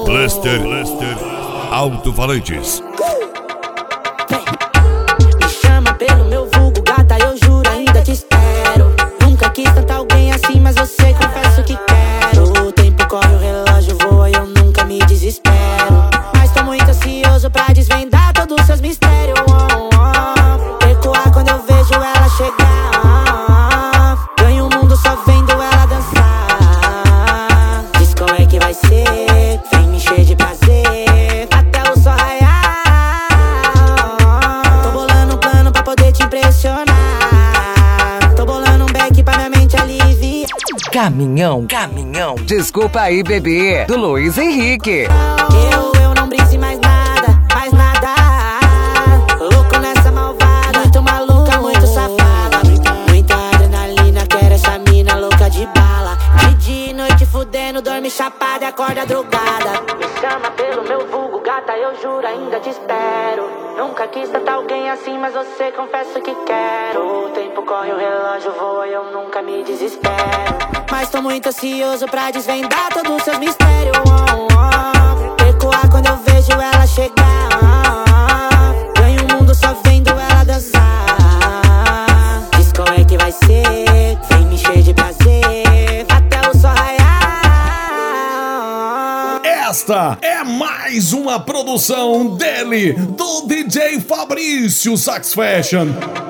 Cluster Alto-Falantes. Me chama pelo meu vulgo, gata, eu juro, ainda te espero. Nunca quis tanto alguém assim, mas você confesso que quero. O tempo corre, o relógio voa e eu nunca me desespero. Mas tô muito ansioso pra desvendar todos os seus mistérios. Recuar quando eu vejo ela chegar. Ganho o mundo só vendo ela dançar. Diz como é que vai ser, vem me encher de prazer até o sol raiar. Tô bolando um plano pra poder te impressionar. Tô bolando um beck pra minha mente aliviar. Caminhão, desculpa aí, bebê, do Luiz Henrique. Eu não brise mais nada, mais nada. Louco nessa malvada, muito maluca, muito safada. Muita adrenalina, quero essa mina louca de bala. De dia e noite fudendo, dorme chapada e acorda drogada. Me chama pelo meu vulgo, gata, eu juro, ainda te espero. Nunca quis tanto alguém assim, mas você confesso que quero. O tempo corre, o relógio voa e eu nunca me desespero. Mas tô muito ansioso pra desvendar todos os seus mistérios. Recuar quando eu vejo ela chegar. Ganho o mundo só vendo ela dançar. Diz como é que vai ser, vem me encher de prazer até o sol raiar. Esta é mais uma produção dele, do DJ Fabrício Sax Fashion.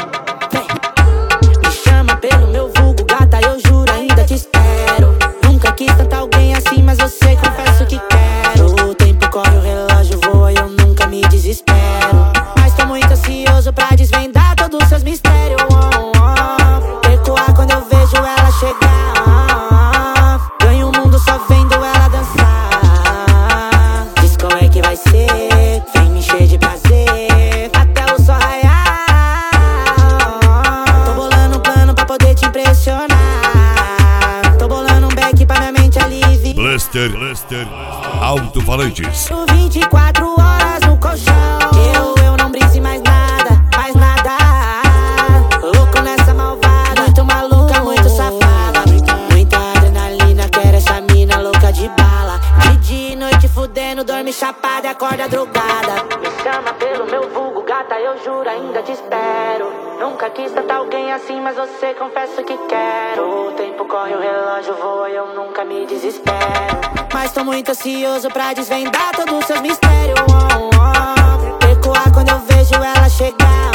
Me chama pelo meu vulgo, gata, eu juro, ainda te espero. Nunca quis tanto alguém assim, mas você confesso que quero. O tempo corre, o relógio voa e eu nunca me desespero. Mas tô muito ansioso pra desvendar todos os seus mistérios. Recuar quando eu vejo ela chegar. Ganho o mundo só vendo ela dançar. Diz como é que vai ser, vem me encher de prazer até o sol raiar. Tô bolando um plano pra poder te impressionar. Tô bolando um beck pra minha mente aliviar. Cluster Alto-Falantes. 24 horas no colchão. Eu não brise mais nada, mais nada. Louco nessa malvada, muito maluca, muito safada. Muita adrenalina, quero essa mina louca de bala. De dia e noite fudendo, dorme chapada e acorda drogada. Me chama pelo meu vulgo, gata, eu juro, ainda te espero. Nunca quis tanto alguém assim, mas você confesso que quero. O tempo corre, o relógio voa e eu nunca me desespero. Mas tô muito ansioso pra desvendar todos os seus mistérios. Recuar quando eu vejo ela chegar.